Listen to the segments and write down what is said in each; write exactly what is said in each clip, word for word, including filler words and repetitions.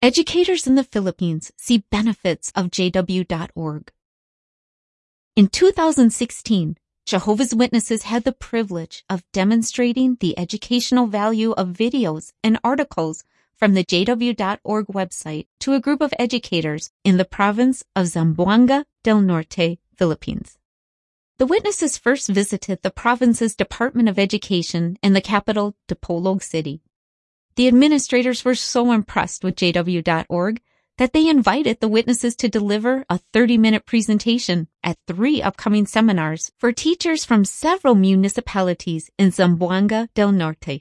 Educators in the Philippines see benefits of J W dot org. In two thousand sixteen, Jehovah's Witnesses had the privilege of demonstrating the educational value of videos and articles from the J W dot org website to a group of educators in the province of Zamboanga del Norte, Philippines. The witnesses first visited the province's Department of Education in the capital, Dipolog City. The administrators were so impressed with J W dot org that they invited the witnesses to deliver a thirty-minute presentation at three upcoming seminars for teachers from several municipalities in Zamboanga del Norte.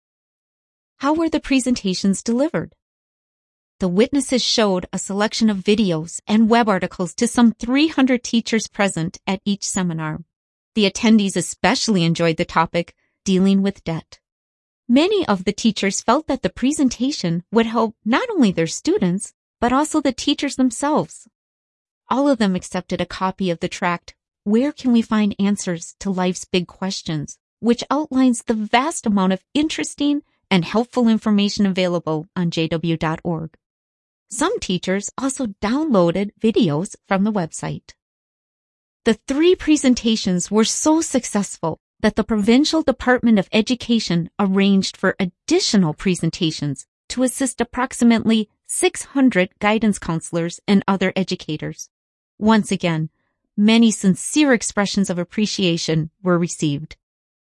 How were the presentations delivered? The witnesses showed a selection of videos and web articles to some three hundred teachers present at each seminar. The attendees especially enjoyed the topic, dealing with debt. Many of the teachers felt that the presentation would help not only their students, but also the teachers themselves. All of them accepted a copy of the tract, Where Can We Find Answers to Life's Big Questions?, which outlines the vast amount of interesting and helpful information available on J W dot org. Some teachers also downloaded videos from the website. The three presentations were so successful that the Provincial Department of Education arranged for additional presentations to assist approximately six hundred guidance counselors and other educators. Once again, many sincere expressions of appreciation were received.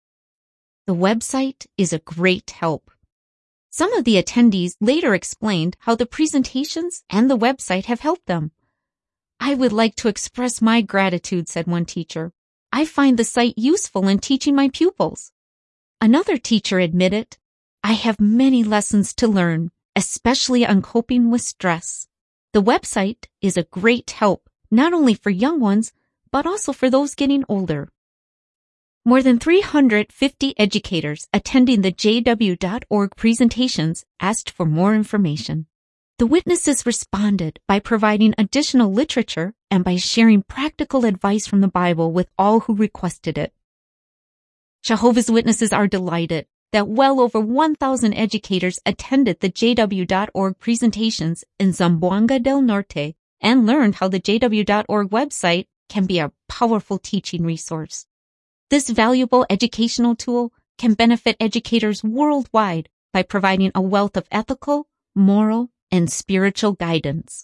The website is a great help. Some of the attendees later explained how the presentations and the website have helped them. I would like to express my gratitude, said one teacher. I find the site useful in teaching my pupils. Another teacher admitted, I have many lessons to learn, especially on coping with stress. The website is a great help, not only for young ones, but also for those getting older. More than three hundred fifty educators attending the J W dot org presentations asked for more information. The witnesses responded by providing additional literature and by sharing practical advice from the Bible with all who requested it. Jehovah's Witnesses are delighted that well over one thousand educators attended the J W dot org presentations in Zamboanga del Norte and learned how the J W dot org website can be a powerful teaching resource. This valuable educational tool can benefit educators worldwide by providing a wealth of ethical, moral, and spiritual guidance.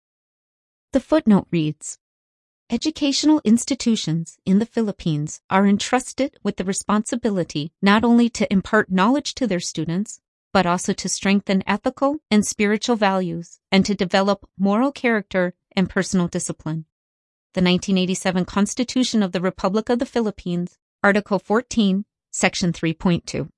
The footnote reads, Educational institutions in the Philippines are entrusted with the responsibility not only to impart knowledge to their students, but also to strengthen ethical and spiritual values and to develop moral character and personal discipline. The nineteen eighty-seven Constitution of the Republic of the Philippines, Article fourteen, Section three point two.